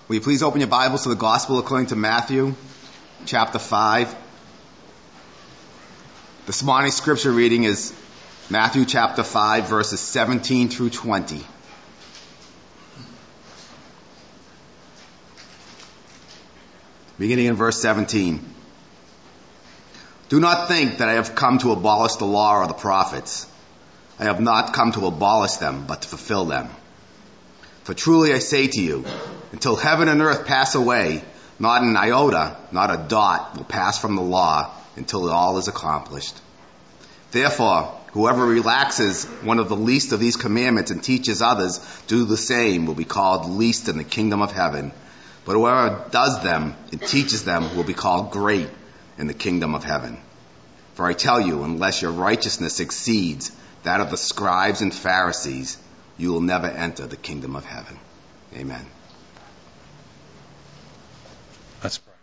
Will you please open your Bibles to the Gospel according to Matthew, chapter 5. This morning's scripture reading is Matthew chapter 5, verses 17 through 20. Beginning in verse 17. Do not think that I have come to abolish the law or the prophets. I have not come to abolish them, but to fulfill them. For truly I say to you, until heaven and earth pass away, not an iota, not a dot will pass from the law until all is accomplished. Therefore, whoever relaxes one of the least of these commandments and teaches others to do the same will be called least in the kingdom of heaven. But whoever does them and teaches them will be called great in the kingdom of heaven. For I tell you, unless your righteousness exceeds that of the scribes and Pharisees, you will never enter the kingdom of heaven. Amen. Let's pray.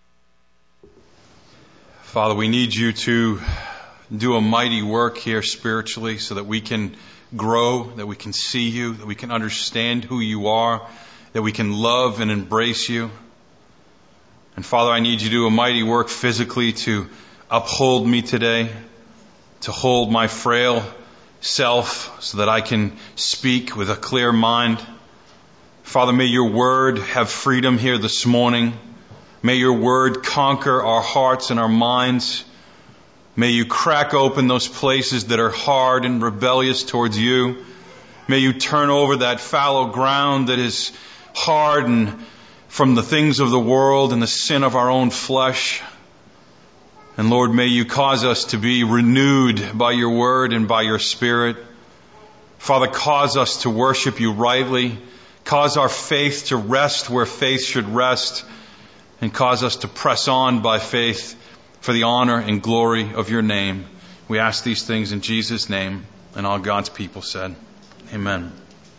Father, we need you to do a mighty work here spiritually so that we can grow, that we can see you, that we can understand who you are, that we can love and embrace you. And Father, I need you to do a mighty work physically to uphold me today, to hold my frail self so that I can speak with a clear mind. Father, may your word have freedom here this morning. May your word conquer our hearts and our minds. May you crack open those places that are hard and rebellious towards you. May you turn over that fallow ground that is hardened from the things of the world and the sin of our own flesh. And Lord, may you cause us to be renewed by your word and by your spirit. Father, cause us to worship you rightly. Cause our faith to rest where faith should rest. And cause us to press on by faith for the honor and glory of your name. We ask these things in Jesus' name. And all God's people said, amen.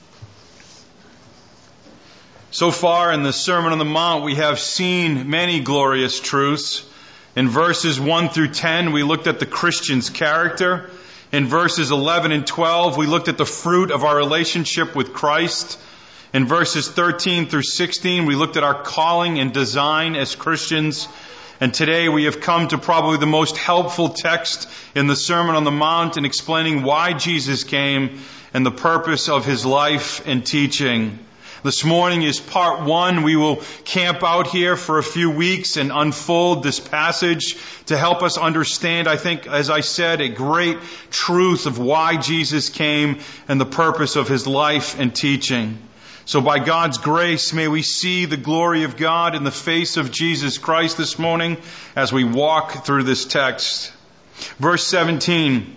So far in the Sermon on the Mount, we have seen many glorious truths. In verses 1 through 10, we looked at the Christian's character. In verses 11 and 12, we looked at the fruit of our relationship with Christ. In verses 13 through 16, we looked at our calling and design as Christians. And today we have come to probably the most helpful text in the Sermon on the Mount in explaining why Jesus came and the purpose of his life and teaching. This morning is part 1. We will camp out here for a few weeks and unfold this passage to help us understand, I think, as I said, a great truth of why Jesus came and the purpose of his life and teaching. So by God's grace, may we see the glory of God in the face of Jesus Christ this morning as we walk through this text. Verse 17,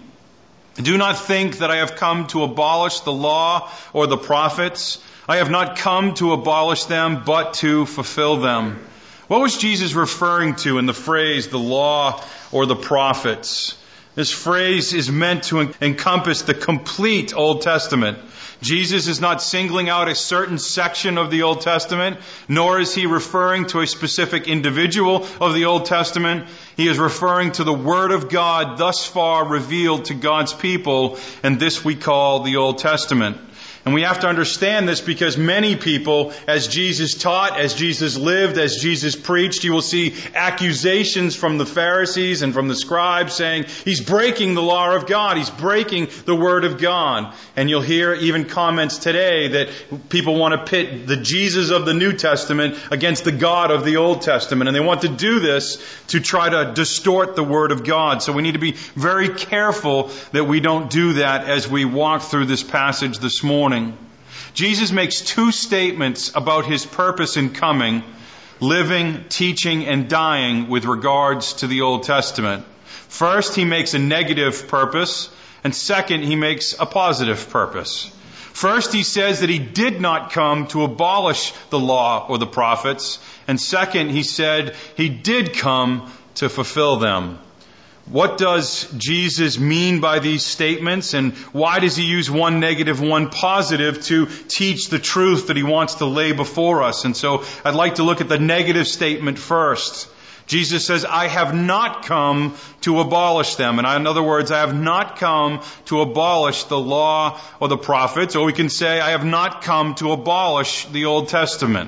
do not think that I have come to abolish the law or the prophets. I have not come to abolish them, but to fulfill them. What was Jesus referring to in the phrase, the law or the prophets? This phrase is meant to encompass the complete Old Testament. Jesus is not singling out a certain section of the Old Testament, nor is he referring to a specific individual of the Old Testament. He is referring to the Word of God thus far revealed to God's people, and this we call the Old Testament. And we have to understand this because many people, as Jesus taught, as Jesus lived, as Jesus preached, you will see accusations from the Pharisees and from the scribes saying, he's breaking the law of God, he's breaking the Word of God. And you'll hear even comments today that people want to pit the Jesus of the New Testament against the God of the Old Testament. And they want to do this to try to distort the Word of God. So we need to be very careful that we don't do that as we walk through this passage this morning. Jesus makes 2 statements about his purpose in coming, living, teaching, and dying with regards to the Old Testament. First, he makes a negative purpose, and second, he makes a positive purpose. First, he says that he did not come to abolish the law or the prophets, and second, he said he did come to fulfill them. What does Jesus mean by these statements, and why does he use one negative, one positive to teach the truth that he wants to lay before us? And so I'd like to look at the negative statement first. Jesus says, I have not come to abolish them. And in other words, I have not come to abolish the law or the prophets. Or we can say, I have not come to abolish the Old Testament.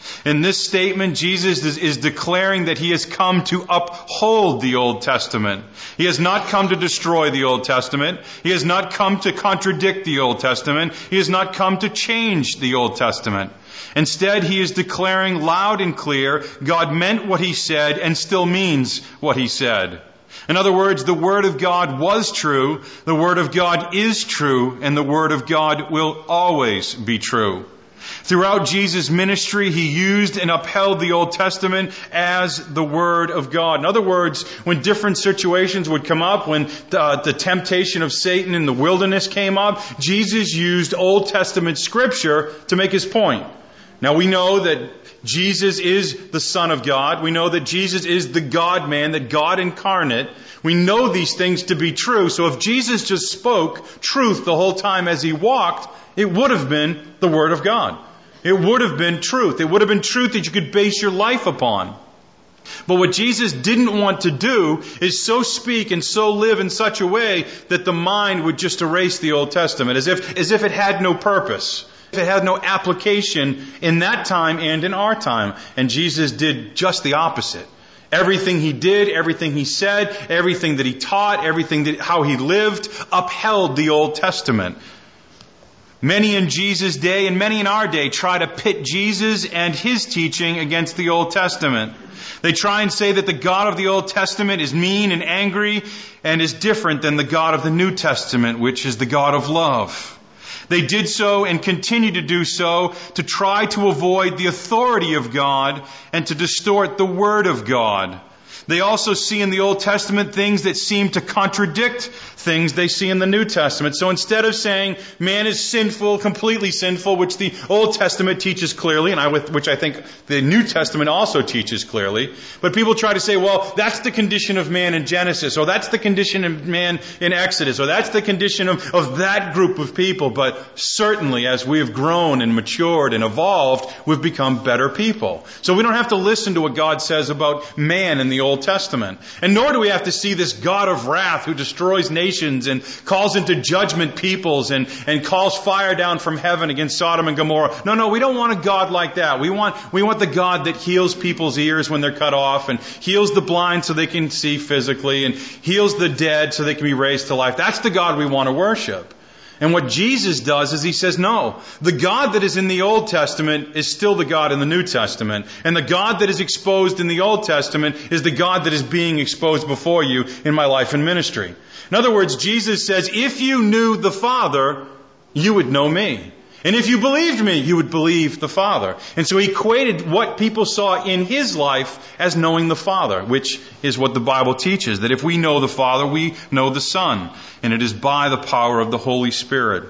In this statement, Jesus is declaring that he has come to uphold the Old Testament. He has not come to destroy the Old Testament. He has not come to contradict the Old Testament. He has not come to change the Old Testament. Instead, he is declaring loud and clear, God meant what he said and still means what he said. In other words, the Word of God was true, the Word of God is true, and the Word of God will always be true. Throughout Jesus' ministry, he used and upheld the Old Testament as the Word of God. In other words, when different situations would come up, when the temptation of Satan in the wilderness came up, Jesus used Old Testament Scripture to make his point. Now we know that Jesus is the Son of God. We know that Jesus is the God-man, that God incarnate. We know these things to be true. So if Jesus just spoke truth the whole time as he walked, it would have been the Word of God. It would have been truth. It would have been truth that you could base your life upon. But what Jesus didn't want to do is so speak and so live in such a way that the mind would just erase the Old Testament, as if it had no purpose. It had no application in that time and in our time. And Jesus did just the opposite. Everything he did, everything he said, everything that he taught, how he lived, upheld the Old Testament. Many in Jesus' day and many in our day try to pit Jesus and his teaching against the Old Testament. They try and say that the God of the Old Testament is mean and angry and is different than the God of the New Testament, which is the God of love. They did so and continue to do so to try to avoid the authority of God and to distort the Word of God. They also see in the Old Testament things that seem to contradict things they see in the New Testament. So instead of saying man is sinful, completely sinful, which the Old Testament teaches clearly, and which I think the New Testament also teaches clearly, but people try to say, well, that's the condition of man in Genesis, or that's the condition of man in Exodus, or that's the condition of that group of people. But certainly as we have grown and matured and evolved, we've become better people. So we don't have to listen to what God says about man in the Old Testament. And nor do we have to see this God of wrath who destroys nations and calls into judgment peoples and calls fire down from heaven against Sodom and Gomorrah. No, we don't want a God like that. We want the God that heals people's ears when they're cut off and heals the blind so they can see physically and heals the dead so they can be raised to life. That's the God we want to worship. And what Jesus does is he says, no, the God that is in the Old Testament is still the God in the New Testament. And the God that is exposed in the Old Testament is the God that is being exposed before you in my life and ministry. In other words, Jesus says, if you knew the Father, you would know me. And if you believed me, you would believe the Father. And so he equated what people saw in his life as knowing the Father, which is what the Bible teaches, that if we know the Father, we know the Son. And it is by the power of the Holy Spirit.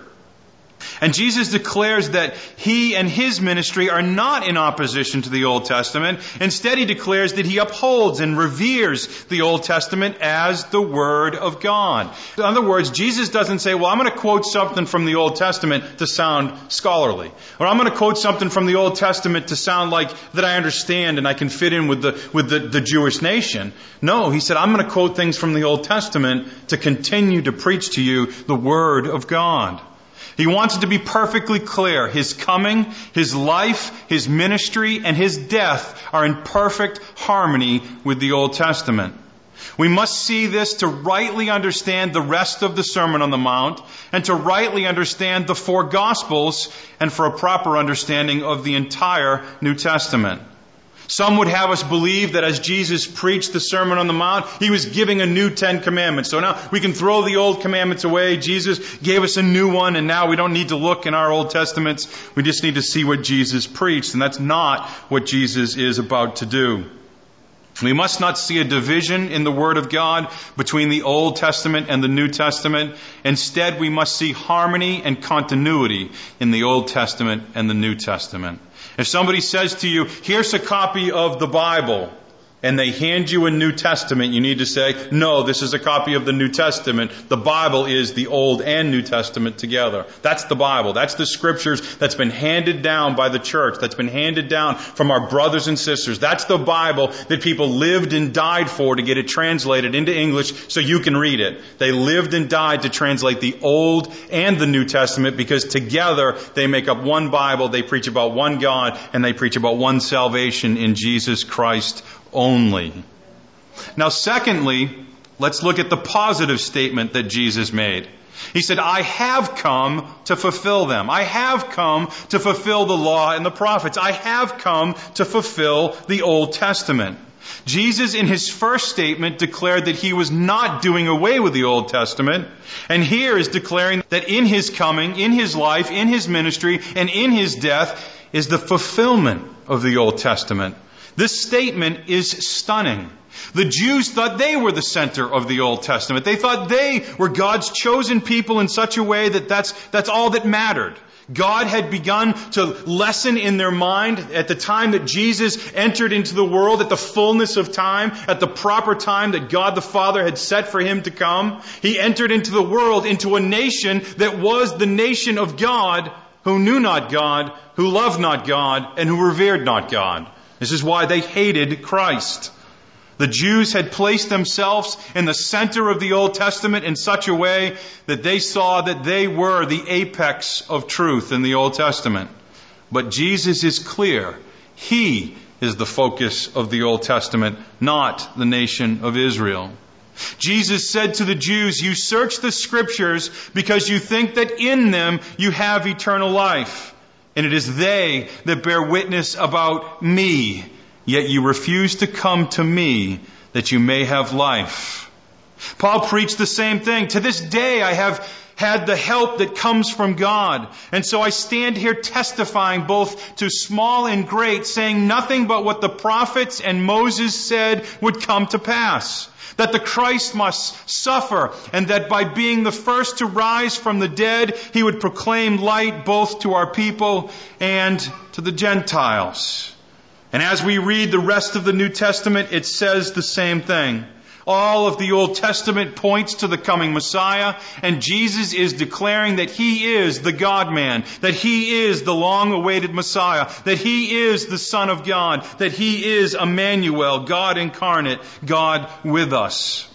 And Jesus declares that he and his ministry are not in opposition to the Old Testament. Instead, he declares that he upholds and reveres the Old Testament as the Word of God. In other words, Jesus doesn't say, well, I'm going to quote something from the Old Testament to sound scholarly. Or I'm going to quote something from the Old Testament to sound like that I understand and I can fit in with the Jewish nation. No, he said, I'm going to quote things from the Old Testament to continue to preach to you the Word of God. He wants it to be perfectly clear. His coming, his life, his ministry, and his death are in perfect harmony with the Old Testament. We must see this to rightly understand the rest of the Sermon on the Mount and to rightly understand the four Gospels and for a proper understanding of the entire New Testament. Some would have us believe that as Jesus preached the Sermon on the Mount, he was giving a new 10 commandments. So now we can throw the old commandments away. Jesus gave us a new one, and now we don't need to look in our Old Testaments. We just need to see what Jesus preached, and that's not what Jesus is about to do. We must not see a division in the Word of God between the Old Testament and the New Testament. Instead, we must see harmony and continuity in the Old Testament and the New Testament. If somebody says to you, here's a copy of the Bible, and they hand you a New Testament, you need to say, no, this is a copy of the New Testament. The Bible is the Old and New Testament together. That's the Bible. That's the Scriptures that's been handed down by the church, that's been handed down from our brothers and sisters. That's the Bible that people lived and died for to get it translated into English so you can read it. They lived and died to translate the Old and the New Testament because together they make up one Bible, they preach about one God, and they preach about one salvation in Jesus Christ only. Now, secondly, let's look at the positive statement that Jesus made. He said, I have come to fulfill them. I have come to fulfill the law and the prophets. I have come to fulfill the Old Testament. Jesus, in his first statement, declared that he was not doing away with the Old Testament. And here is declaring that in his coming, in his life, in his ministry, and in his death is the fulfillment of the Old Testament. This statement is stunning. The Jews thought they were the center of the Old Testament. They thought they were God's chosen people in such a way that that's all that mattered. God had begun to lessen in their mind at the time that Jesus entered into the world, at the fullness of time, at the proper time that God the Father had set for him to come. He entered into the world, into a nation that was the nation of God, who knew not God, who loved not God, and who revered not God. This is why they hated Christ. The Jews had placed themselves in the center of the Old Testament in such a way that they saw that they were the apex of truth in the Old Testament. But Jesus is clear. He is the focus of the Old Testament, not the nation of Israel. Jesus said to the Jews, you search the Scriptures because you think that in them you have eternal life. And it is they that bear witness about me. Yet you refuse to come to me that you may have life. Paul preached the same thing. To this day I have had the help that comes from God. And so I stand here testifying both to small and great, saying nothing but what the prophets and Moses said would come to pass. That the Christ must suffer, and that by being the first to rise from the dead, he would proclaim light both to our people and to the Gentiles. And as we read the rest of the New Testament, it says the same thing. All of the Old Testament points to the coming Messiah, and Jesus is declaring that he is the God-man, that he is the long-awaited Messiah, that he is the Son of God, that he is Emmanuel, God incarnate, God with us.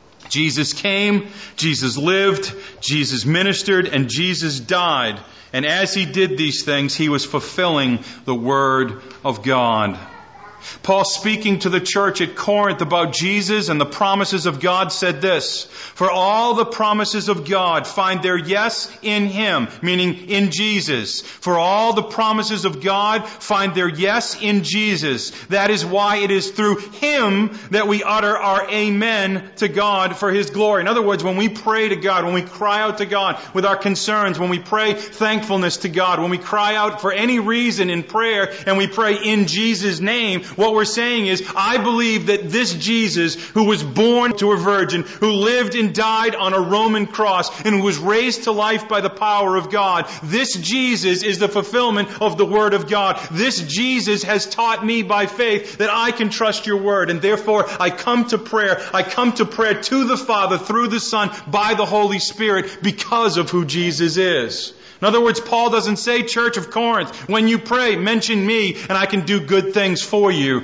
Jesus came, Jesus lived, Jesus ministered, and Jesus died. And as he did these things, he was fulfilling the Word of God. Paul, speaking to the church at Corinth about Jesus and the promises of God, said this, for all the promises of God find their yes in him, meaning in Jesus. For all the promises of God find their yes in Jesus. That is why it is through him that we utter our amen to God for his glory. In other words, when we pray to God, when we cry out to God with our concerns, when we pray thankfulness to God, when we cry out for any reason in prayer and we pray in Jesus' name, what we're saying is, I believe that this Jesus, who was born to a virgin, who lived and died on a Roman cross, and who was raised to life by the power of God, this Jesus is the fulfillment of the Word of God. This Jesus has taught me by faith that I can trust your Word, and therefore I come to prayer. I come to prayer to the Father through the Son by the Holy Spirit because of who Jesus is. In other words, Paul doesn't say, Church of Corinth, when you pray, mention me and I can do good things for you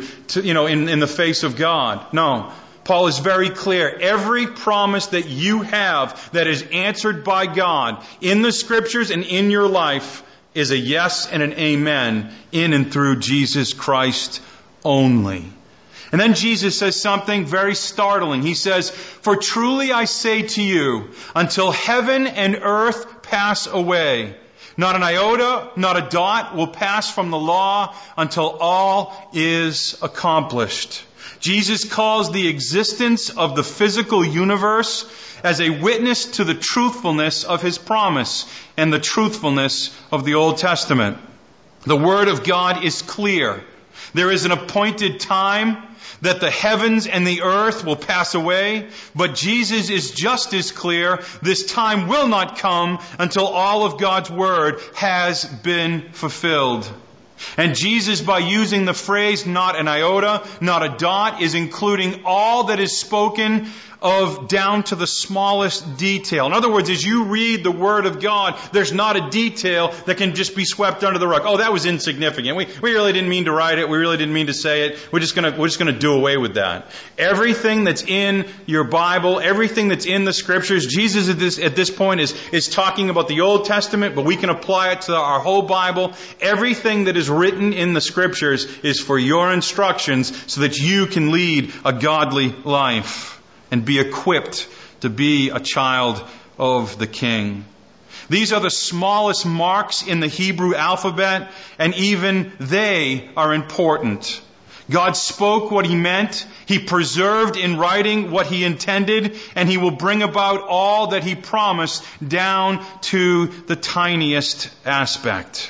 in the face of God. No. Paul is very clear. Every promise that you have that is answered by God in the Scriptures and in your life is a yes and an amen in and through Jesus Christ only. And then Jesus says something very startling. He says, for truly I say to you, until heaven and earth pass away, not an iota, not a dot will pass from the law until all is accomplished. Jesus calls the existence of the physical universe as a witness to the truthfulness of his promise and the truthfulness of the Old Testament. The Word of God is clear. There is an appointed time that the heavens and the earth will pass away, but Jesus is just as clear. This time will not come until all of God's Word has been fulfilled. And Jesus, by using the phrase not an iota, not a dot, is including all that is spoken of down to the smallest detail. In other words, as you read the Word of God, there's not a detail that can just be swept under the rug. Oh, that was insignificant. We really didn't mean to write it. We really didn't mean to say it. We're just gonna do away with that. Everything that's in your Bible, everything that's in the Scriptures, Jesus at this point is talking about the Old Testament, but we can apply it to our whole Bible. Everything that is written in the Scriptures is for your instructions so that you can lead a godly life and be equipped to be a child of the King. These are the smallest marks in the Hebrew alphabet, and even they are important. God spoke what He meant. He preserved in writing what He intended, and He will bring about all that He promised down to the tiniest aspect.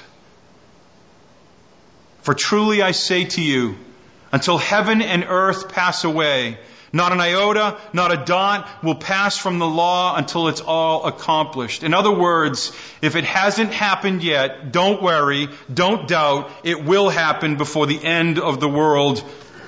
For truly I say to you, until heaven and earth pass away, not an iota, not a dot will pass from the law until it's all accomplished. In other words, if it hasn't happened yet, don't worry, don't doubt, it will happen before the end of the world,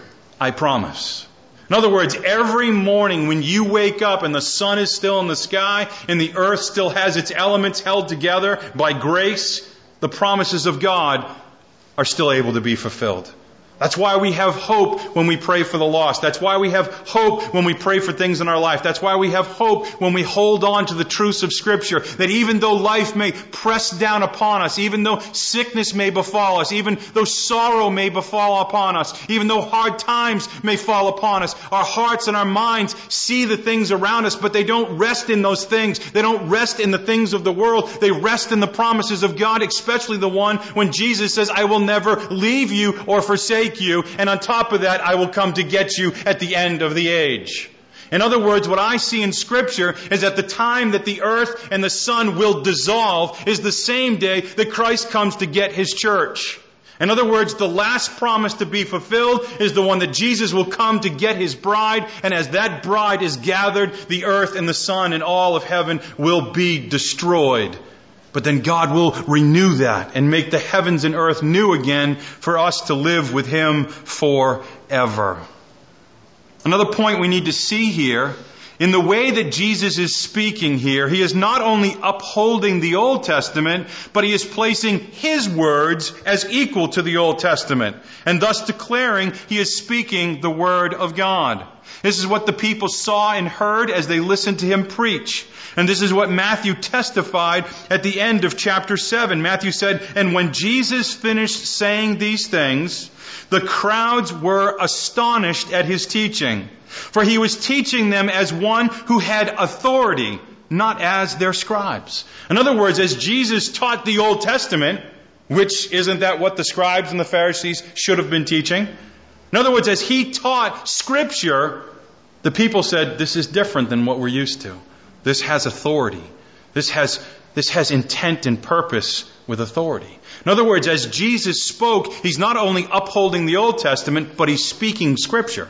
I promise. In other words, every morning when you wake up and the sun is still in the sky and the earth still has its elements held together by grace, the promises of God are still able to be fulfilled. That's why we have hope when we pray for the lost. That's why we have hope when we pray for things in our life. That's why we have hope when we hold on to the truths of Scripture. That even though life may press down upon us, even though sickness may befall us, even though sorrow may befall upon us, even though hard times may fall upon us, our hearts and our minds see the things around us, but they don't rest in those things. They don't rest in the things of the world. They rest in the promises of God, especially the one when Jesus says, I will never leave you or forsake you, and on top of that, I will come to get you at the end of the age. In other words, what I see in Scripture is that the time that the earth and the sun will dissolve is the same day that Christ comes to get His church. In other words, the last promise to be fulfilled is the one that Jesus will come to get His bride, and as that bride is gathered, the earth and the sun and all of heaven will be destroyed. But then God will renew that and make the heavens and earth new again for us to live with Him forever. Another point we need to see here, in the way that Jesus is speaking here, He is not only upholding the Old Testament, but He is placing His words as equal to the Old Testament, and thus declaring He is speaking the Word of God. This is what the people saw and heard as they listened to Him preach. And this is what Matthew testified at the end of chapter 7. Matthew said, and when Jesus finished saying these things, the crowds were astonished at His teaching. For He was teaching them as one who had authority, not as their scribes. In other words, as Jesus taught the Old Testament, which isn't that what the scribes and the Pharisees should have been teaching? In other words, as He taught Scripture, the people said, this is different than what we're used to. This has authority. This has intent and purpose with authority. In other words, as Jesus spoke, He's not only upholding the Old Testament, but He's speaking Scripture.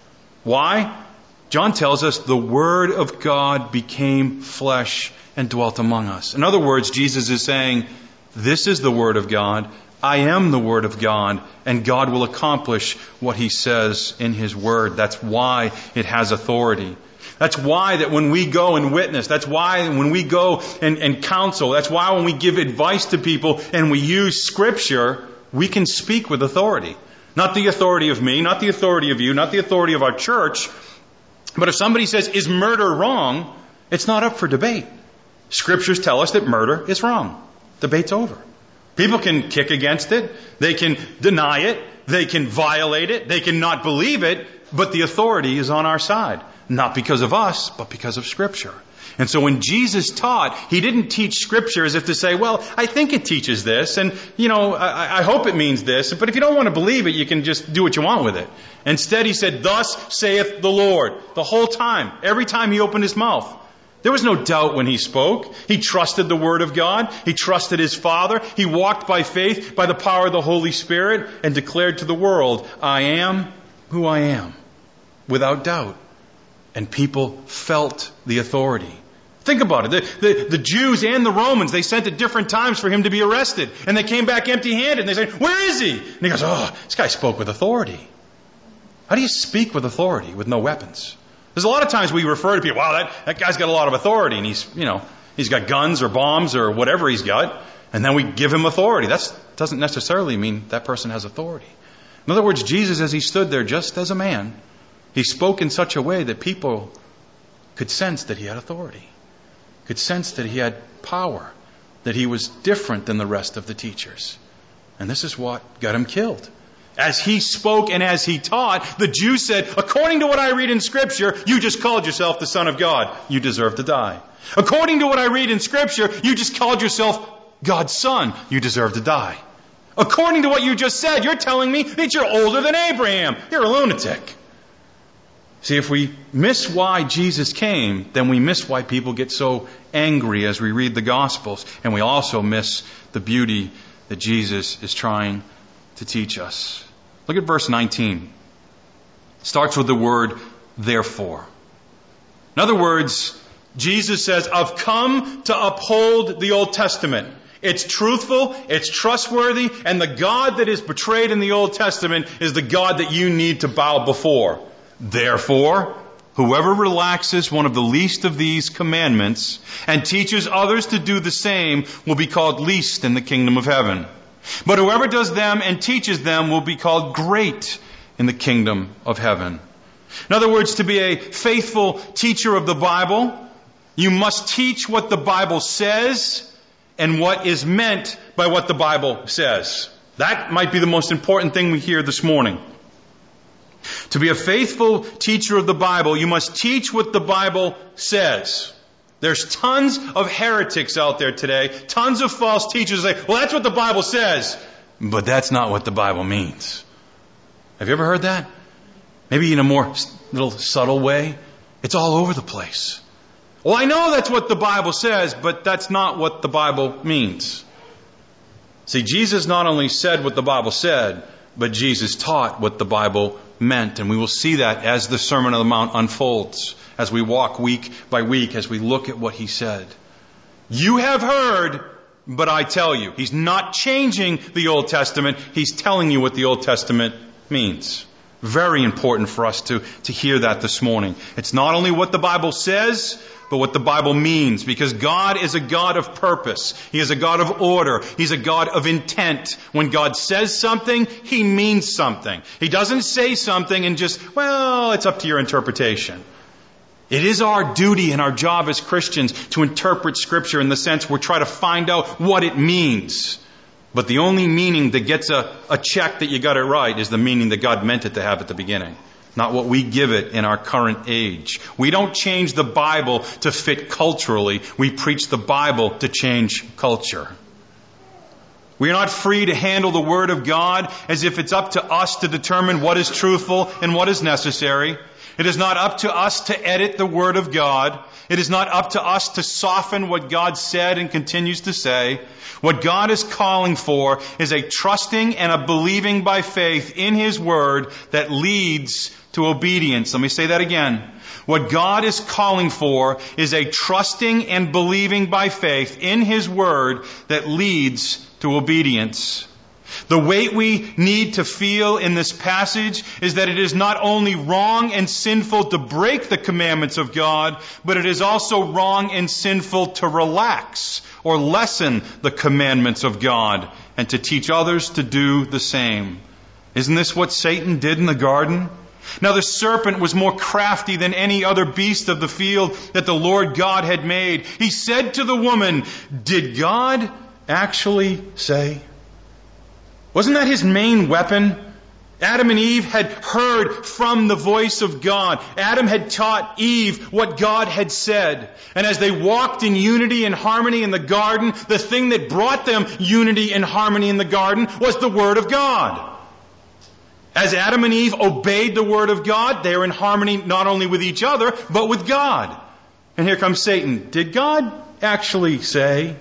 Why? John tells us the Word of God became flesh and dwelt among us. In other words, Jesus is saying, this is the Word of God. I am the Word of God, and God will accomplish what He says in His Word. That's why it has authority. That's why that when we go and witness, that's why when we go and counsel, that's why when we give advice to people and we use Scripture, we can speak with authority. Not the authority of me, not the authority of you, not the authority of our church. But if somebody says, is murder wrong? It's not up for debate. Scriptures tell us that murder is wrong. Debate's over. People can kick against it. They can deny it. They can violate it. They can not believe it. But the authority is on our side. Not because of us, but because of Scripture. And so when Jesus taught, He didn't teach Scripture as if to say, well, I think it teaches this, and, I hope it means this, but if you don't want to believe it, you can just do what you want with it. Instead, He said, thus saith the Lord. The whole time, every time He opened His mouth. There was no doubt when He spoke. He trusted the Word of God. He trusted His Father. He walked by faith, by the power of the Holy Spirit, and declared to the world, I am who I am, without doubt. And people felt the authority. Think about it. The Jews and the Romans, they sent at different times for him to be arrested. And they came back empty-handed. And they said, where is he? And he goes, this guy spoke with authority. How do you speak with authority with no weapons? There's a lot of times we refer to people, wow, that guy's got a lot of authority. And he's got guns or bombs or whatever he's got. And then we give him authority. That doesn't necessarily mean that person has authority. In other words, Jesus, as he stood there just as a man, he spoke in such a way that people could sense that he had authority. Could sense that he had power, that he was different than the rest of the teachers. And this is what got him killed. As he spoke and as he taught, the Jews said, according to what I read in Scripture, you just called yourself the Son of God. You deserve to die. According to what I read in Scripture, you just called yourself God's Son. You deserve to die. According to what you just said, you're telling me that you're older than Abraham. You're a lunatic. See, if we miss why Jesus came, then we miss why people get so angry as we read the Gospels. And we also miss the beauty that Jesus is trying to teach us. Look at verse 19. It starts with the word, therefore. In other words, Jesus says, I've come to uphold the Old Testament. It's truthful, it's trustworthy, and the God that is portrayed in the Old Testament is the God that you need to bow before. Therefore, whoever relaxes one of the least of these commandments and teaches others to do the same will be called least in the kingdom of heaven. But whoever does them and teaches them will be called great in the kingdom of heaven. In other words, to be a faithful teacher of the Bible, you must teach what the Bible says and what is meant by what the Bible says. That might be the most important thing we hear this morning. To be a faithful teacher of the Bible, you must teach what the Bible says. There's tons of heretics out there today, tons of false teachers say, well, that's what the Bible says, but that's not what the Bible means. Have you ever heard that? Maybe in a more little subtle way. It's all over the place. Well, I know that's what the Bible says, but that's not what the Bible means. See, Jesus not only said what the Bible said, but Jesus taught what the Bible meant. And we will see that as the Sermon on the Mount unfolds, as we walk week by week, as we look at what he said. You have heard, but I tell you. He's not changing the Old Testament. He's telling you what the Old Testament means. Very important for us to hear that this morning. It's not only what the Bible says, but what the Bible means. Because God is a God of purpose. He is a God of order. He's a God of intent. When God says something, He means something. He doesn't say something and just, well, it's up to your interpretation. It is our duty and our job as Christians to interpret Scripture in the sense we're trying to find out what it means. But the only meaning that gets a check that you got it right is the meaning that God meant it to have at the beginning. Not what we give it in our current age. We don't change the Bible to fit culturally. We preach the Bible to change culture. We are not free to handle the Word of God as if it's up to us to determine what is truthful and what is necessary. It is not up to us to edit the Word of God. It is not up to us to soften what God said and continues to say. What God is calling for is a trusting and a believing by faith in His Word that leads to obedience. Let me say that again. What God is calling for is a trusting and believing by faith in His Word that leads to obedience. The weight we need to feel in this passage is that it is not only wrong and sinful to break the commandments of God, but it is also wrong and sinful to relax or lessen the commandments of God and to teach others to do the same. Isn't this what Satan did in the garden? Now the serpent was more crafty than any other beast of the field that the Lord God had made. He said to the woman, "Did God actually say?" Wasn't that his main weapon? Adam and Eve had heard from the voice of God. Adam had taught Eve what God had said. And as they walked in unity and harmony in the garden, the thing that brought them unity and harmony in the garden was the Word of God. As Adam and Eve obeyed the Word of God, they were in harmony not only with each other, but with God. And here comes Satan. Did God actually say?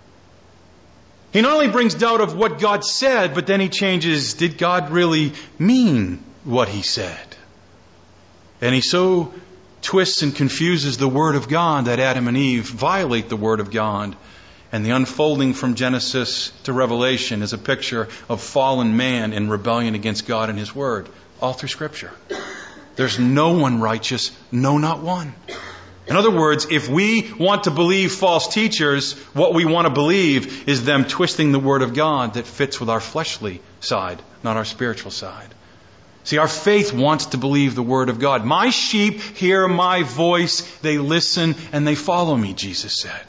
He not only brings doubt of what God said, but then he changes, did God really mean what He said? And he so twists and confuses the Word of God, that Adam and Eve violate the Word of God. And the unfolding from Genesis to Revelation is a picture of fallen man in rebellion against God and His Word, all through Scripture. There's no one righteous, no, not one. In other words, if we want to believe false teachers, what we want to believe is them twisting the Word of God that fits with our fleshly side, not our spiritual side. See, our faith wants to believe the Word of God. My sheep hear my voice, they listen, and they follow me, Jesus said.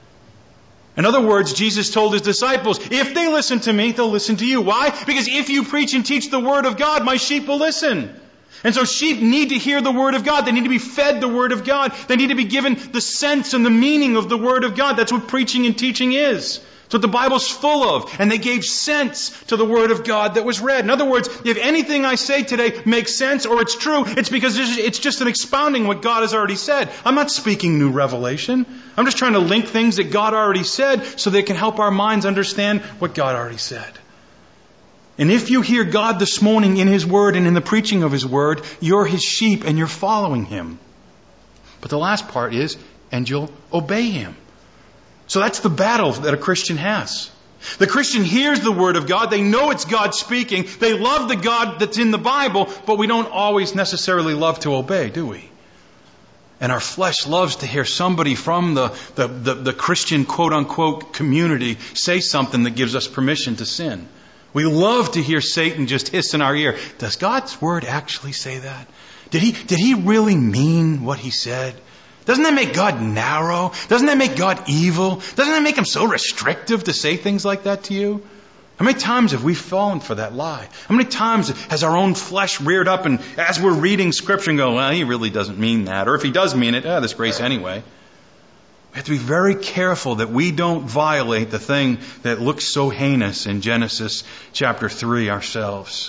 In other words, Jesus told His disciples, if they listen to me, they'll listen to you. Why? Because if you preach and teach the Word of God, my sheep will listen. And so sheep need to hear the Word of God. They need to be fed the Word of God. They need to be given the sense and the meaning of the Word of God. That's what preaching and teaching is. That's what the Bible's full of. And they gave sense to the Word of God that was read. In other words, if anything I say today makes sense or it's true, it's because it's just an expounding what God has already said. I'm not speaking new revelation. I'm just trying to link things that God already said so they can help our minds understand what God already said. And if you hear God this morning in His Word and in the preaching of His Word, you're His sheep and you're following Him. But the last part is, and you'll obey Him. So that's the battle that a Christian has. The Christian hears the Word of God. They know it's God speaking. They love the God that's in the Bible, but we don't always necessarily love to obey, do we? And our flesh loves to hear somebody from the Christian quote-unquote community say something that gives us permission to sin. We love to hear Satan just hiss in our ear. Does God's Word actually say that? Did he really mean what He said? Doesn't that make God narrow? Doesn't that make God evil? Doesn't that make Him so restrictive to say things like that to you? How many times have we fallen for that lie? How many times has our own flesh reared up and as we're reading Scripture and go, well, He really doesn't mean that. Or if He does mean it, there's grace anyway. We have to be very careful that we don't violate the thing that looks so heinous in Genesis chapter 3 ourselves.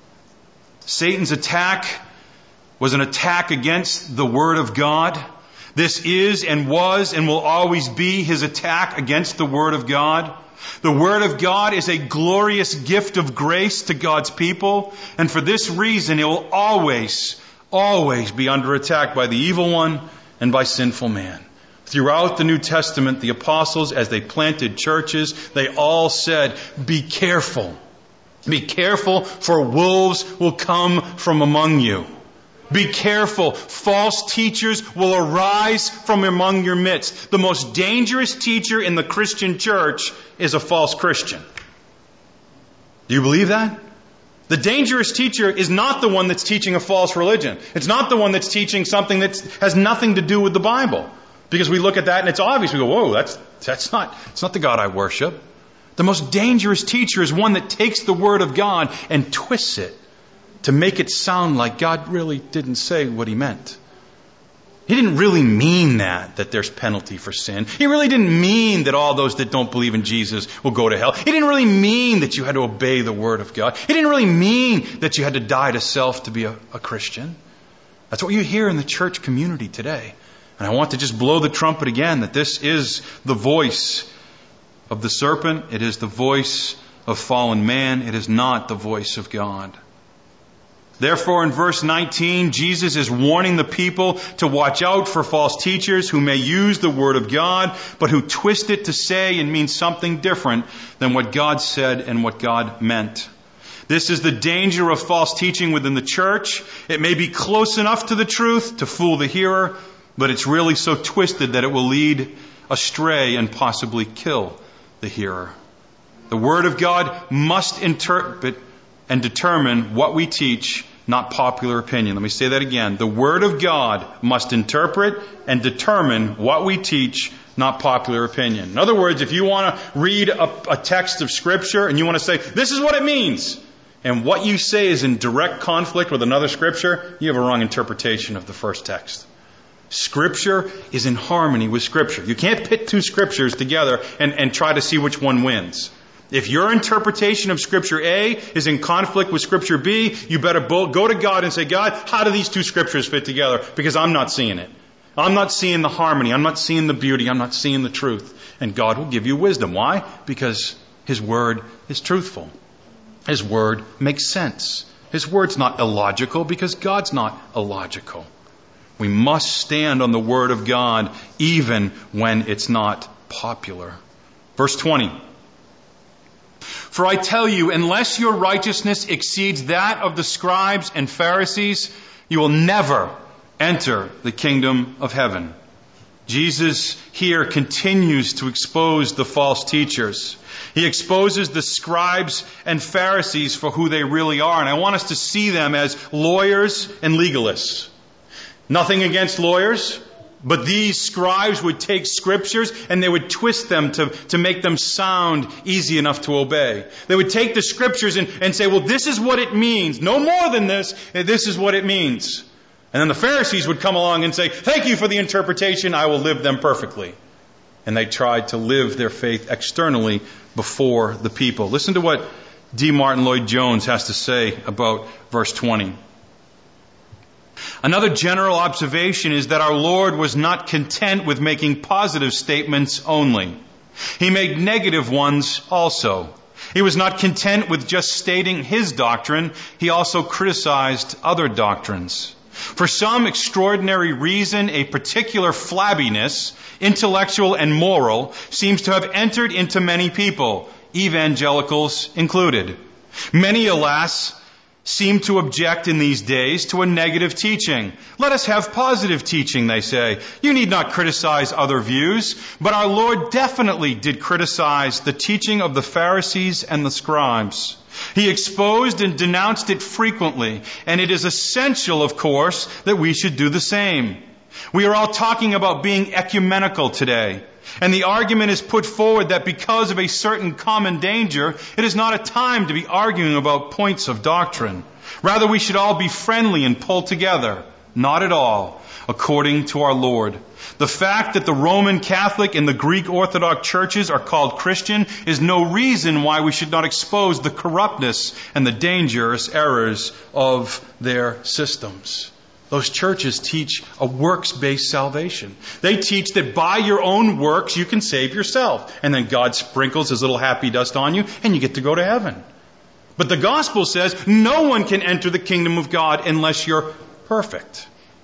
Satan's attack was an attack against the Word of God. This is and was and will always be his attack against the Word of God. The Word of God is a glorious gift of grace to God's people. And for this reason, it will always, always be under attack by the evil one and by sinful man. Throughout the New Testament, the apostles, as they planted churches, they all said, be careful. Be careful, for wolves will come from among you. Be careful. False teachers will arise from among your midst. The most dangerous teacher in the Christian church is a false Christian. Do you believe that? The dangerous teacher is not the one that's teaching a false religion. It's not the one that's teaching something that has nothing to do with the Bible. Because we look at that and it's obvious. We go, whoa, it's not the God I worship. The most dangerous teacher is one that takes the Word of God and twists it to make it sound like God really didn't say what He meant. He didn't really mean that there's penalty for sin. He really didn't mean that all those that don't believe in Jesus will go to hell. He didn't really mean that you had to obey the Word of God. He didn't really mean that you had to die to self to be a Christian. That's what you hear in the church community today. And I want to just blow the trumpet again that this is the voice of the serpent. It is the voice of fallen man. It is not the voice of God. Therefore, in verse 19, Jesus is warning the people to watch out for false teachers who may use the Word of God, but who twist it to say and mean something different than what God said and what God meant. This is the danger of false teaching within the church. It may be close enough to the truth to fool the hearer, but it's really so twisted that it will lead astray and possibly kill the hearer. The Word of God must interpret and determine what we teach, not popular opinion. Let me say that again. The Word of God must interpret and determine what we teach, not popular opinion. In other words, if you want to read a text of Scripture and you want to say, this is what it means, and what you say is in direct conflict with another Scripture, you have a wrong interpretation of the first text. Scripture is in harmony with Scripture. You can't pit two Scriptures together and try to see which one wins. If your interpretation of Scripture A is in conflict with Scripture B, you better go to God and say, God, how do these two Scriptures fit together? Because I'm not seeing it. I'm not seeing the harmony. I'm not seeing the beauty. I'm not seeing the truth. And God will give you wisdom. Why? Because His Word is truthful. His Word makes sense. His Word's not illogical because God's not illogical. We must stand on the Word of God even when it's not popular. Verse 20. For I tell you, unless your righteousness exceeds that of the scribes and Pharisees, you will never enter the kingdom of heaven. Jesus here continues to expose the false teachers. He exposes the scribes and Pharisees for who they really are. And I want us to see them as lawyers and legalists. Nothing against lawyers, but these scribes would take scriptures and they would twist them to make them sound easy enough to obey. They would take the scriptures and say, well, this is what it means. No more than this. This is what it means. And then the Pharisees would come along and say, thank you for the interpretation. I will live them perfectly. And they tried to live their faith externally before the people. Listen to what D. Martin Lloyd-Jones has to say about verse 20. Another general observation is that our Lord was not content with making positive statements only. He made negative ones also. He was not content with just stating his doctrine. He also criticized other doctrines. For some extraordinary reason, a particular flabbiness, intellectual and moral, seems to have entered into many people, evangelicals included. Many, alas, seem to object in these days to a negative teaching. Let us have positive teaching, they say. You need not criticize other views, but our Lord definitely did criticize the teaching of the Pharisees and the scribes. He exposed and denounced it frequently, and it is essential, of course, that we should do the same. We are all talking about being ecumenical today. And the argument is put forward that because of a certain common danger, it is not a time to be arguing about points of doctrine. Rather, we should all be friendly and pull together. Not at all, according to our Lord. The fact that the Roman Catholic and the Greek Orthodox churches are called Christian is no reason why we should not expose the corruptness and the dangerous errors of their systems. Those churches teach a works-based salvation. They teach that by your own works you can save yourself. And then God sprinkles His little happy dust on you and you get to go to heaven. But the gospel says no one can enter the kingdom of God unless you're perfect.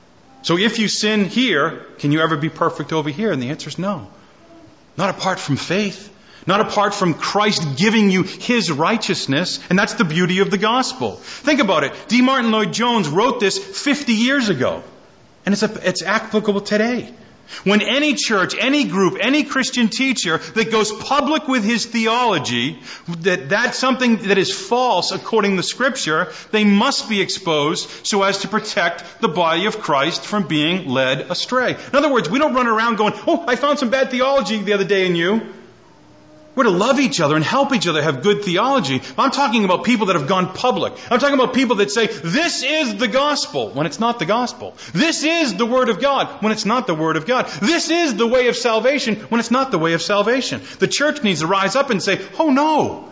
So if you sin here, can you ever be perfect over here? And the answer is no. Not apart from faith. Not apart from Christ giving you His righteousness. And that's the beauty of the gospel. Think about it. D. Martin Lloyd-Jones wrote this 50 years ago. And it's applicable today. When any church, any group, any Christian teacher that goes public with his theology, that's something that is false according to Scripture, they must be exposed so as to protect the body of Christ from being led astray. In other words, we don't run around going, oh, I found some bad theology the other day in you. We're to love each other and help each other have good theology. I'm talking about people that have gone public. I'm talking about people that say, this is the gospel, when it's not the gospel. This is the Word of God, when it's not the Word of God. This is the way of salvation, when it's not the way of salvation. The church needs to rise up and say, oh no.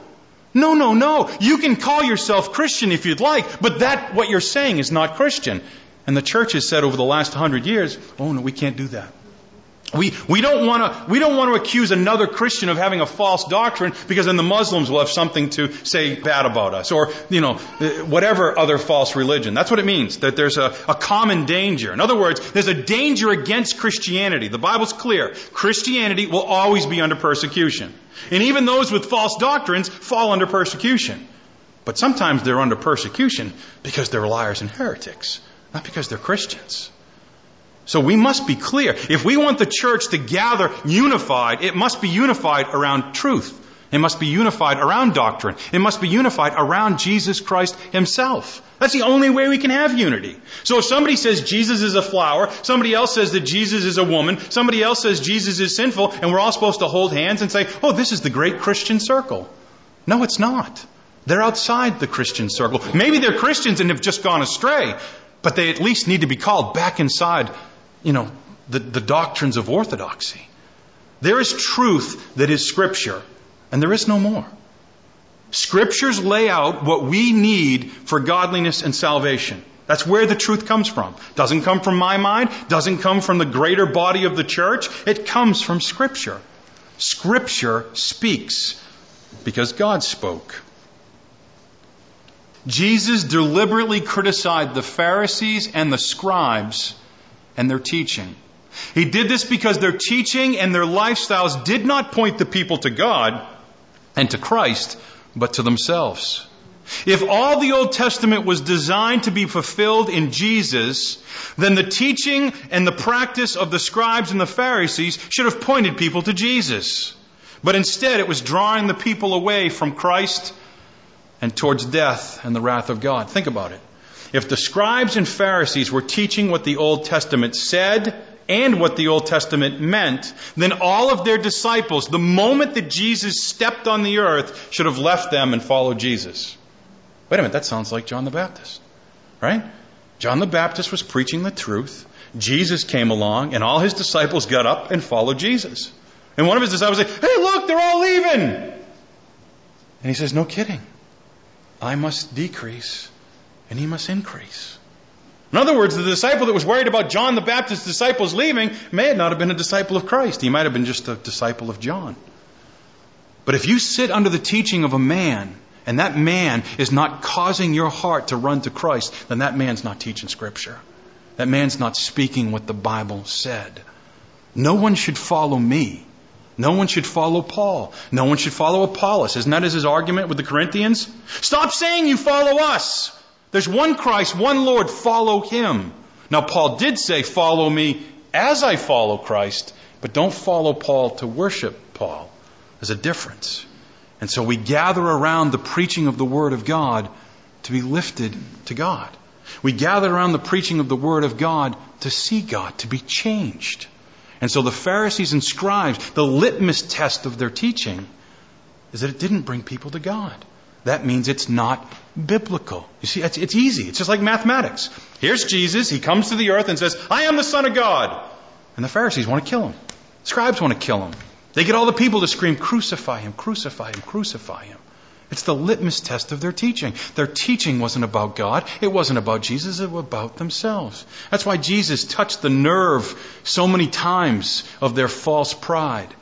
No. You can call yourself Christian if you'd like, but what you're saying is not Christian. And the church has said over the last 100 years, oh no, we can't do that. We don't want to accuse another Christian of having a false doctrine because then the Muslims will have something to say bad about us, or whatever other false religion. That's what it means, that there's a common danger. In other words, there's a danger against Christianity. The Bible's clear. Christianity will always be under persecution. And even those with false doctrines fall under persecution. But sometimes they're under persecution because they're liars and heretics, not because they're Christians. So we must be clear. If we want the church to gather unified, it must be unified around truth. It must be unified around doctrine. It must be unified around Jesus Christ Himself. That's the only way we can have unity. So if somebody says Jesus is a flower, somebody else says that Jesus is a woman, somebody else says Jesus is sinful, and we're all supposed to hold hands and say, oh, this is the great Christian circle. No, it's not. They're outside the Christian circle. Maybe they're Christians and have just gone astray, but they at least need to be called back inside the doctrines of orthodoxy. There is truth that is Scripture, and there is no more. Scriptures lay out what we need for godliness and salvation. That's where the truth comes from. Doesn't come from my mind, doesn't come from the greater body of the church. It comes from Scripture. Scripture speaks because God spoke. Jesus deliberately criticized the Pharisees and the scribes and their teaching. He did this because their teaching and their lifestyles did not point the people to God and to Christ, but to themselves. If all the Old Testament was designed to be fulfilled in Jesus, then the teaching and the practice of the scribes and the Pharisees should have pointed people to Jesus. But instead, it was drawing the people away from Christ and towards death and the wrath of God. Think about it. If the scribes and Pharisees were teaching what the Old Testament said and what the Old Testament meant, then all of their disciples, the moment that Jesus stepped on the earth, should have left them and followed Jesus. Wait a minute, that sounds like John the Baptist, right? John the Baptist was preaching the truth. Jesus came along, and all his disciples got up and followed Jesus. And one of his disciples said, "Hey, look, they're all leaving." And he says, "No kidding. I must decrease, and he must increase." In other words, the disciple that was worried about John the Baptist's disciples leaving may not have been a disciple of Christ. He might have been just a disciple of John. But if you sit under the teaching of a man, and that man is not causing your heart to run to Christ, then that man's not teaching Scripture. That man's not speaking what the Bible said. No one should follow me. No one should follow Paul. No one should follow Apollos. Isn't that his argument with the Corinthians? Stop saying you follow us. There's one Christ, one Lord. Follow him. Now, Paul did say, follow me as I follow Christ, but don't follow Paul to worship Paul. There's a difference. And so we gather around the preaching of the Word of God to be lifted to God. We gather around the preaching of the Word of God to see God, to be changed. And so the Pharisees and scribes, the litmus test of their teaching is that it didn't bring people to God. That means it's not biblical. You see, it's easy. It's just like mathematics. Here's Jesus. He comes to the earth and says, "I am the Son of God." And the Pharisees want to kill him. The scribes want to kill him. They get all the people to scream, "Crucify him, crucify him, crucify him." It's the litmus test of their teaching. Their teaching wasn't about God. It wasn't about Jesus. It was about themselves. That's why Jesus touched the nerve so many times of their false pride.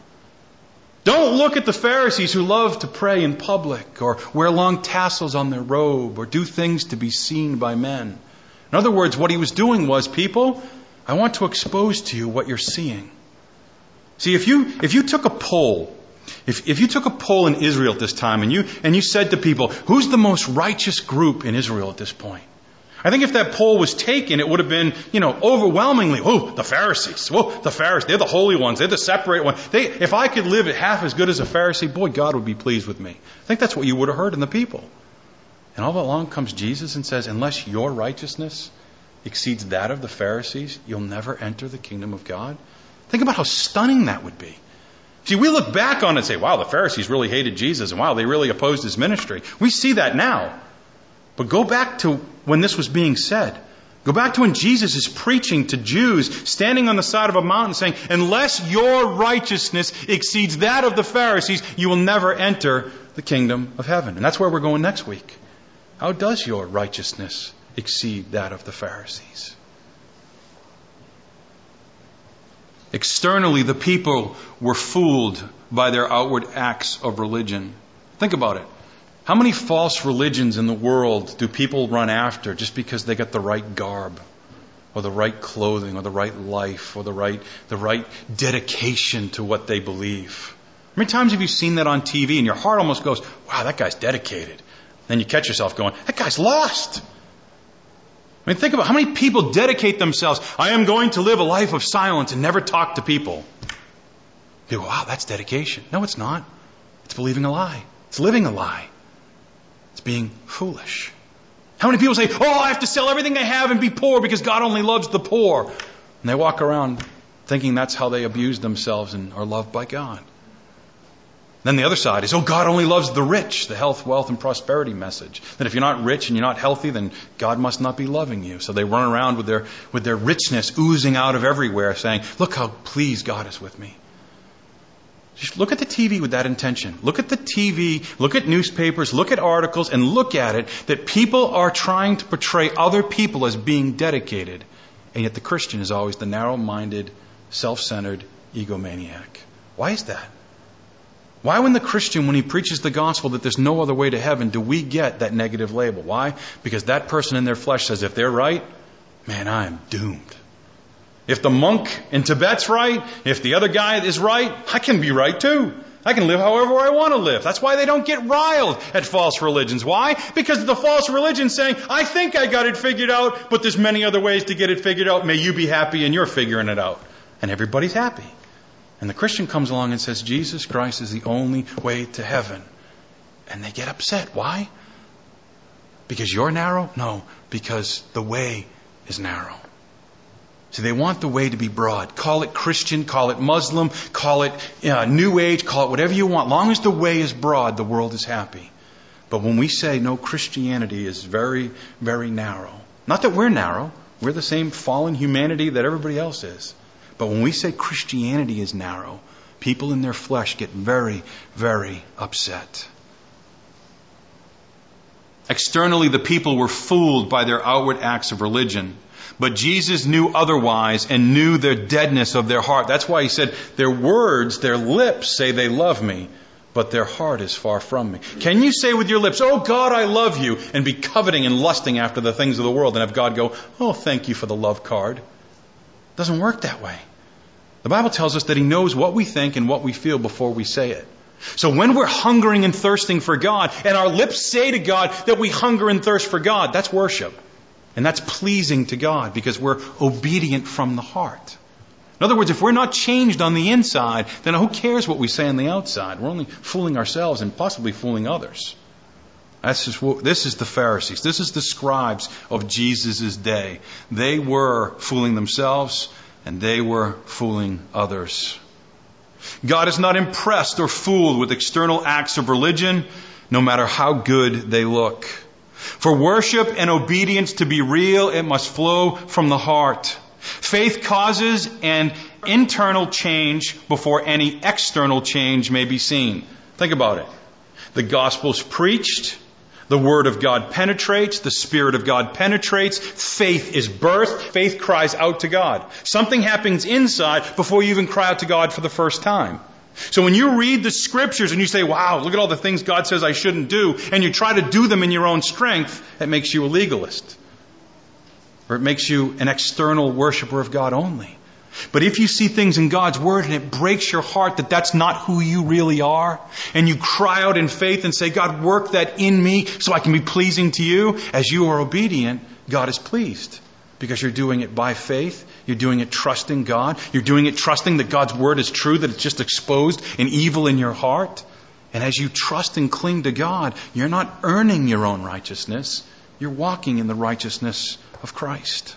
Don't look at the Pharisees who love to pray in public or wear long tassels on their robe or do things to be seen by men. In other words, what he was doing was, people, I want to expose to you what you're seeing. See, if you took a poll, if you took a poll in Israel at this time and you said to people, who's the most righteous group in Israel at this point? I think if that poll was taken, it would have been, overwhelmingly, the Pharisees. The Pharisees, they're the holy ones. They're the separated ones. If I could live half as good as a Pharisee, boy, God would be pleased with me. I think that's what you would have heard in the people. And all along comes Jesus and says, unless your righteousness exceeds that of the Pharisees, you'll never enter the kingdom of God. Think about how stunning that would be. See, we look back on it and say, wow, the Pharisees really hated Jesus, and wow, they really opposed his ministry. We see that now. But go back to when this was being said. Go back to when Jesus is preaching to Jews, standing on the side of a mountain saying, unless your righteousness exceeds that of the Pharisees, you will never enter the kingdom of heaven. And that's where we're going next week. How does your righteousness exceed that of the Pharisees? Externally, the people were fooled by their outward acts of religion. Think about it. How many false religions in the world do people run after just because they got the right garb, or the right clothing, or the right life, or the right dedication to what they believe? How many times have you seen that on TV and your heart almost goes, wow, that guy's dedicated. Then you catch yourself going, that guy's lost. I mean, think about how many people dedicate themselves. I am going to live a life of silence and never talk to people. You go, wow, that's dedication. No, it's not. It's believing a lie. It's living a lie. It's being foolish. How many people say, I have to sell everything I have and be poor because God only loves the poor. And they walk around thinking that's how they abuse themselves and are loved by God. Then the other side is, God only loves the rich, the health, wealth, and prosperity message. That if you're not rich and you're not healthy, then God must not be loving you. So they run around with their richness oozing out of everywhere, saying, look how pleased God is with me. Just look at the TV with that intention. Look at the TV, look at newspapers, look at articles, and look at it that people are trying to portray other people as being dedicated. And yet the Christian is always the narrow-minded, self-centered egomaniac. Why is that? Why when the Christian, when he preaches the gospel that there's no other way to heaven, do we get that negative label? Why? Because that person in their flesh says, if they're right, man, I am doomed. If the monk in Tibet's right, if the other guy is right, I can be right too. I can live however I want to live. That's why they don't get riled at false religions. Why? Because the false religion's saying, I think I got it figured out, but there's many other ways to get it figured out. May you be happy and you're figuring it out. And everybody's happy. And the Christian comes along and says, Jesus Christ is the only way to heaven. And they get upset. Why? Because you're narrow? No, because the way is narrow. So they want the way to be broad. Call it Christian, call it Muslim, call it New Age, call it whatever you want. Long as the way is broad, the world is happy. But when we say, no, Christianity is very, very narrow. Not that we're narrow. We're the same fallen humanity that everybody else is. But when we say Christianity is narrow, people in their flesh get very, very upset. Externally, the people were fooled by their outward acts of religion. But Jesus knew otherwise and knew their deadness of their heart. That's why he said, their words, their lips say they love me, but their heart is far from me. Can you say with your lips, oh God, I love you, and be coveting and lusting after the things of the world, and have God go, oh, thank you for the love card? It doesn't work that way. The Bible tells us that he knows what we think and what we feel before we say it. So when we're hungering and thirsting for God, and our lips say to God that we hunger and thirst for God, that's worship. And that's pleasing to God because we're obedient from the heart. In other words, if we're not changed on the inside, then who cares what we say on the outside? We're only fooling ourselves and possibly fooling others. This is the Pharisees. This is the scribes of Jesus' day. They were fooling themselves and they were fooling others. God is not impressed or fooled with external acts of religion, no matter how good they look. For worship and obedience to be real, it must flow from the heart. Faith causes an internal change before any external change may be seen. Think about it. The gospel's preached. The word of God penetrates. The Spirit of God penetrates. Faith is birthed. Faith cries out to God. Something happens inside before you even cry out to God for the first time. So when you read the scriptures and you say, wow, look at all the things God says I shouldn't do, and you try to do them in your own strength, it makes you a legalist. Or it makes you an external worshiper of God only. But if you see things in God's Word and it breaks your heart that that's not who you really are, and you cry out in faith and say, God, work that in me so I can be pleasing to you, as you are obedient, God is pleased. Because you're doing it by faith. You're doing it trusting God. You're doing it trusting that God's Word is true, that it's just exposed an evil in your heart. And as you trust and cling to God, you're not earning your own righteousness. You're walking in the righteousness of Christ.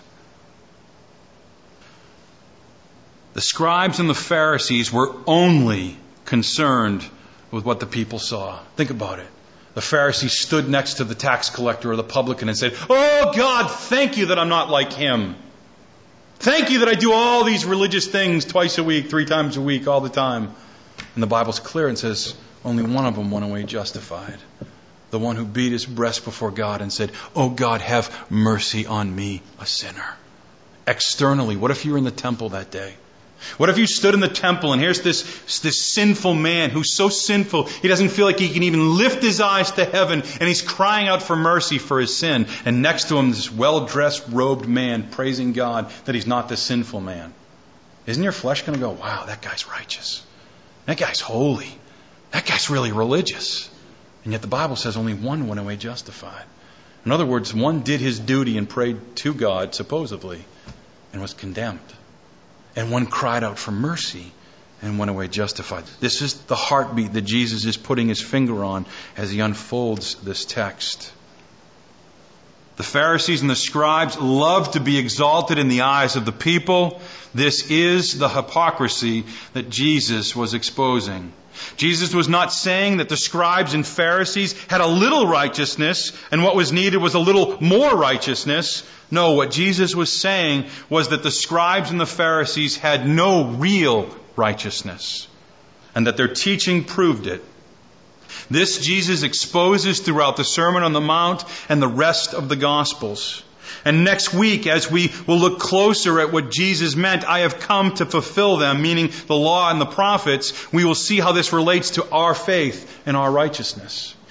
The scribes and the Pharisees were only concerned with what the people saw. Think about it. The Pharisee stood next to the tax collector or the publican and said, oh God, thank you that I'm not like him. Thank you that I do all these religious things twice a week, 3 times a week, all the time. And the Bible's clear and says, only one of them went away justified. The one who beat his breast before God and said, oh God, have mercy on me, a sinner. Externally, what if you were in the temple that day? What if you stood in the temple and here's this sinful man who's so sinful he doesn't feel like he can even lift his eyes to heaven, and he's crying out for mercy for his sin, and next to him this well-dressed, robed man praising God that he's not the sinful man. Isn't your flesh going to go, wow, that guy's righteous. That guy's holy. That guy's really religious. And yet the Bible says only one went away justified. In other words, one did his duty and prayed to God, supposedly, and was condemned. And one cried out for mercy and went away justified. This is the heartbeat that Jesus is putting his finger on as he unfolds this text. The Pharisees and the scribes loved to be exalted in the eyes of the people. This is the hypocrisy that Jesus was exposing. Jesus was not saying that the scribes and Pharisees had a little righteousness and what was needed was a little more righteousness. No, what Jesus was saying was that the scribes and the Pharisees had no real righteousness and that their teaching proved it. This Jesus exposes throughout the Sermon on the Mount and the rest of the Gospels. And next week, as we will look closer at what Jesus meant, I have come to fulfill them, meaning the law and the prophets, we will see how this relates to our faith and our righteousness.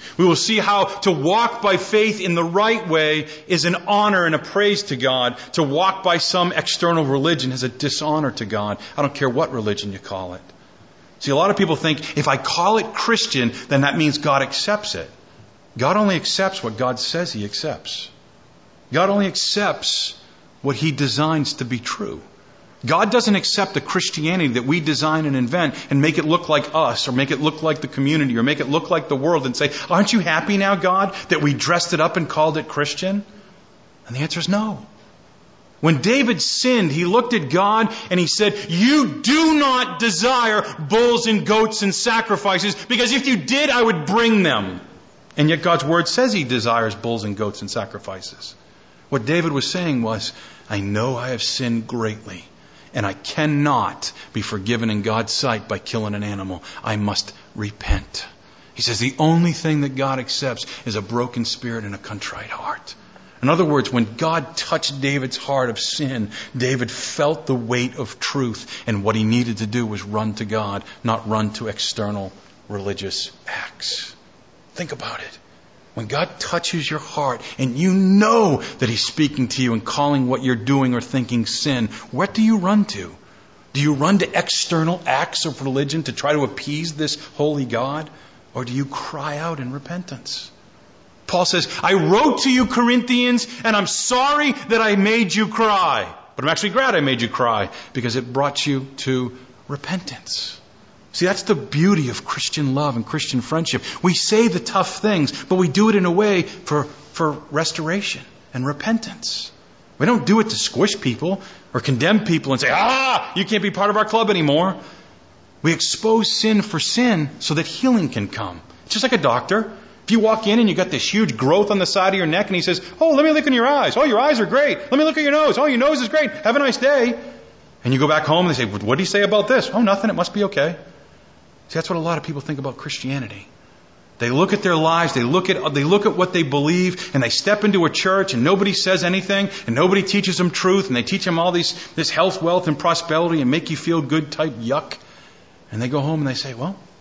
We will see how to walk by faith in the right way is an honor and a praise to God. To walk by some external religion is a dishonor to God. I don't care what religion you call it. See, a lot of people think if I call it Christian, then that means God accepts it. God only accepts what God says He accepts. God only accepts what He designs to be true. God doesn't accept the Christianity that we design and invent and make it look like us or make it look like the community or make it look like the world and say, aren't you happy now, God, that we dressed it up and called it Christian? And the answer is no. When David sinned, he looked at God and he said, you do not desire bulls and goats and sacrifices, because if you did, I would bring them. And yet God's word says He desires bulls and goats and sacrifices. What David was saying was, I know I have sinned greatly, and I cannot be forgiven in God's sight by killing an animal. I must repent. He says the only thing that God accepts is a broken spirit and a contrite heart. In other words, when God touched David's heart of sin, David felt the weight of truth, and what he needed to do was run to God, not run to external religious acts. Think about it. When God touches your heart and you know that He's speaking to you and calling what you're doing or thinking sin, what do you run to? Do you run to external acts of religion to try to appease this holy God? Or do you cry out in repentance? Paul says, I wrote to you, Corinthians, and I'm sorry that I made you cry. But I'm actually glad I made you cry, because it brought you to repentance. See, that's the beauty of Christian love and Christian friendship. We say the tough things, but we do it in a way for restoration and repentance. We don't do it to squish people or condemn people and say, you can't be part of our club anymore. We expose sin for sin so that healing can come. It's just like a doctor. If you walk in and you got this huge growth on the side of your neck and he says, let me look in your eyes. Your eyes are great. Let me look at your nose. Your nose is great. Have a nice day. And you go back home and they say, what did he say about this? Nothing. It must be okay. See, that's what a lot of people think about Christianity. They look at their lives, they look at what they believe, and they step into a church and nobody says anything, and nobody teaches them truth, and they teach them all this health, wealth, and prosperity and make you feel good type yuck. And they go home and they say,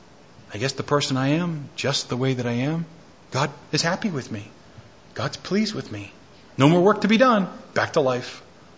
I guess the person I am, just the way that I am, God is happy with me. God's pleased with me. No more work to be done. Back to life.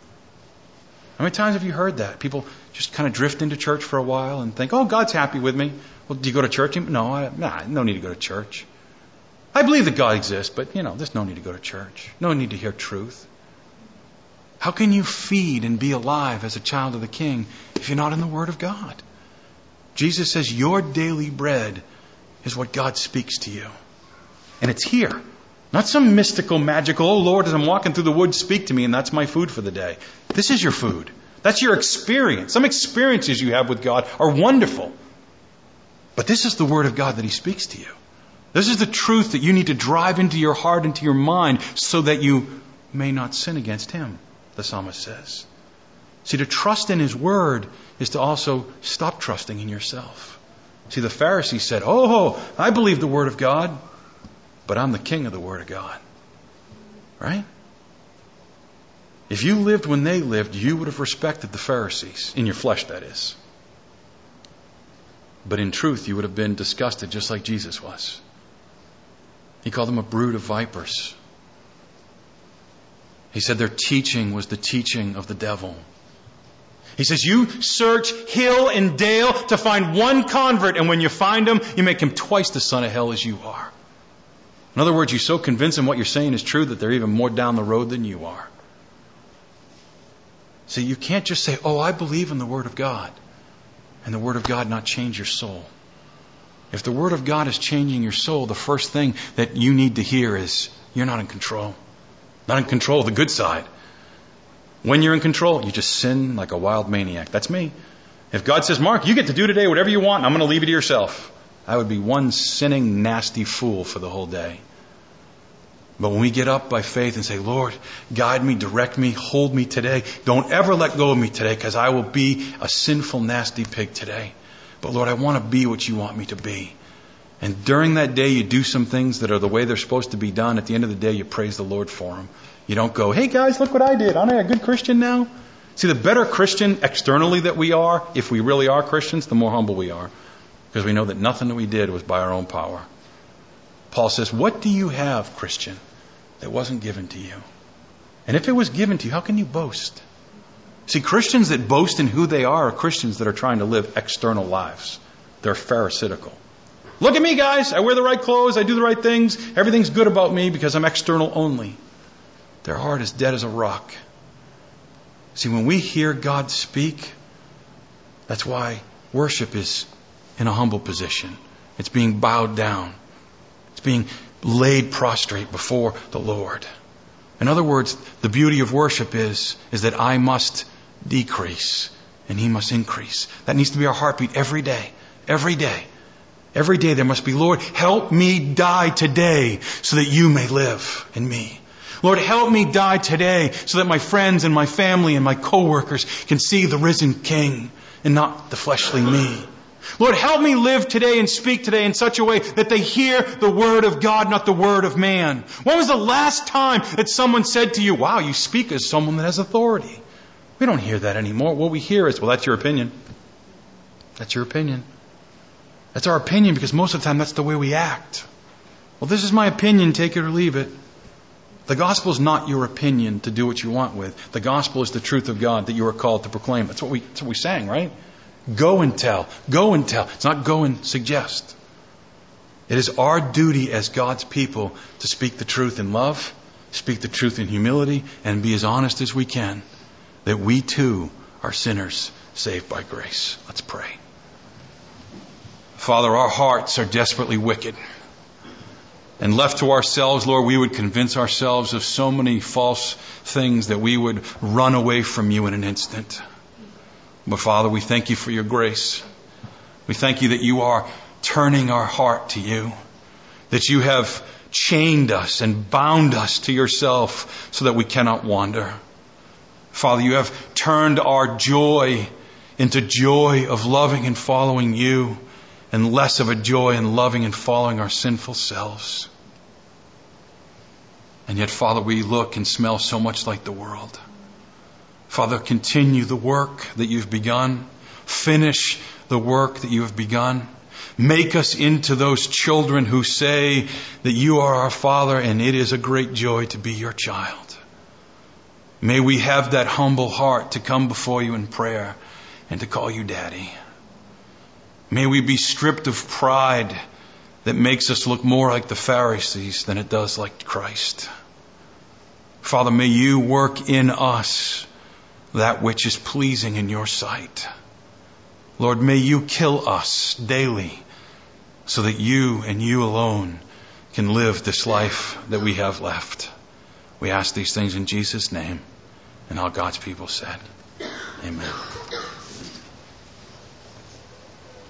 How many times have you heard that? People just kind of drift into church for a while and think, God's happy with me. Well, do you go to church? No, no need to go to church. I believe that God exists, but, there's no need to go to church. No need to hear truth. How can you feed and be alive as a child of the King if you're not in the Word of God? Jesus says your daily bread is what God speaks to you. And it's here. Not some mystical, magical, Lord, as I'm walking through the woods, speak to me, and that's my food for the day. This is your food. That's your experience. Some experiences you have with God are wonderful. But this is the Word of God that He speaks to you. This is the truth that you need to drive into your heart, into your mind, so that you may not sin against Him, the psalmist says. See, to trust in His Word is to also stop trusting in yourself. See, the Pharisees said, I believe the Word of God, but I'm the king of the Word of God. Right? If you lived when they lived, you would have respected the Pharisees. In your flesh, that is. But in truth, you would have been disgusted just like Jesus was. He called them a brood of vipers. He said their teaching was the teaching of the devil. He says, you search hill and dale to find one convert, and when you find him, you make him twice the son of hell as you are. In other words, you so convince them what you're saying is true that they're even more down the road than you are. See, you can't just say, I believe in the Word of God, and the Word of God not change your soul. If the Word of God is changing your soul, the first thing that you need to hear is, you're not in control. Not in control of the good side. When you're in control, you just sin like a wild maniac. That's me. If God says, Mark, you get to do today whatever you want, I'm going to leave you to yourself, I would be one sinning, nasty fool for the whole day. But when we get up by faith and say, Lord, guide me, direct me, hold me today. Don't ever let go of me today, because I will be a sinful, nasty pig today. But Lord, I want to be what you want me to be. And during that day, you do some things that are the way they're supposed to be done. At the end of the day, you praise the Lord for them. You don't go, hey guys, look what I did. Aren't I a good Christian now? See, the better Christian externally that we are, if we really are Christians, the more humble we are. Because we know that nothing that we did was by our own power. Paul says, what do you have, Christian, that wasn't given to you? And if it was given to you, how can you boast? See, Christians that boast in who they are Christians that are trying to live external lives. They're pharisaical. Look at me, guys. I wear the right clothes. I do the right things. Everything's good about me because I'm external only. Their heart is dead as a rock. See, when we hear God speak, that's why worship is in a humble position. It's being bowed down. It's being laid prostrate before the Lord. In other words, the beauty of worship is that I must decrease and He must increase. That needs to be our heartbeat every day. Every day. Every day there must be, Lord, help me die today so that you may live in me. Lord, help me die today so that my friends and my family and my co-workers can see the risen King and not the fleshly me. Lord, help me live today and speak today in such a way that they hear the word of God, not the word of man. When was the last time that someone said to you, wow, you speak as someone that has authority? We don't hear that anymore. What we hear is, well, that's your opinion. That's your opinion. That's our opinion because most of the time that's the way we act. Well, this is my opinion, take it or leave it. The gospel is not your opinion to do what you want with. The gospel is the truth of God that you are called to proclaim. That's what we sang, right? Go and tell. Go and tell. It's not go and suggest. It is our duty as God's people to speak the truth in love, speak the truth in humility, and be as honest as we can that we too are sinners saved by grace. Let's pray. Father, our hearts are desperately wicked. And left to ourselves, Lord, we would convince ourselves of so many false things that we would run away from you in an instant. But Father, we thank you for your grace. We thank you that you are turning our heart to you, that you have chained us and bound us to yourself so that we cannot wander. Father, you have turned our joy into joy of loving and following you, and less of a joy in loving and following our sinful selves. And yet, Father, we look and smell so much like the world. Father, continue the work that you've begun. Finish the work that you have begun. Make us into those children who say that you are our Father and it is a great joy to be your child. May we have that humble heart to come before you in prayer and to call you Daddy. May we be stripped of pride that makes us look more like the Pharisees than it does like Christ. Father, may you work in us that which is pleasing in your sight. Lord, may you kill us daily so that you and you alone can live this life that we have left. We ask these things in Jesus' name. And all God's people said, amen.